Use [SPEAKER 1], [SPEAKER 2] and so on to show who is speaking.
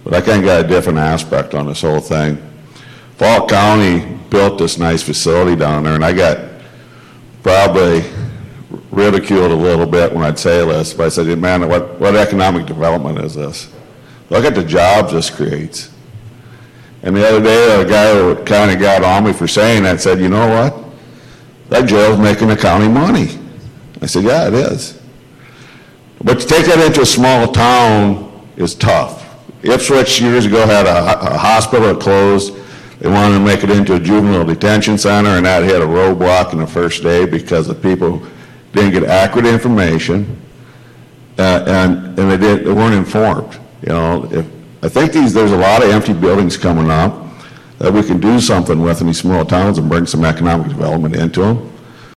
[SPEAKER 1] But I kind of got a different aspect on this whole thing. Falk County built this nice facility down there, and I got probably ridiculed a little bit when I'd say this, but I said, man, what economic development is this? Look at the jobs this creates. And the other day, a guy kind of got on me for saying that said, you know what? That jail's making the county money. I said, yeah, it is. But to take that into a small town is tough. Ipswich years ago had a hospital that closed. They wanted to make it into a juvenile detention center, and that hit a roadblock in the first day because the people didn't get accurate information, and they weren't informed. You know, I think there's a lot of empty buildings coming up that we can do something with in these small towns and bring some economic development into them.